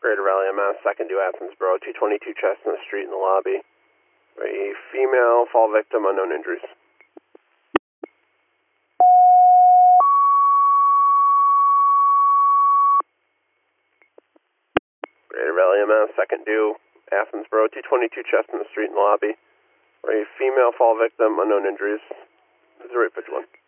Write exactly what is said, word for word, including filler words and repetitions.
Greater Raleigh, M S, second due Athensboro, two twenty-two Chestnut Street in the lobby. A female fall victim, unknown injuries. Greater Raleigh, M S, second due Athensboro, two twenty-two Chestnut Street in the lobby. A female fall victim, unknown injuries. This is Rate one.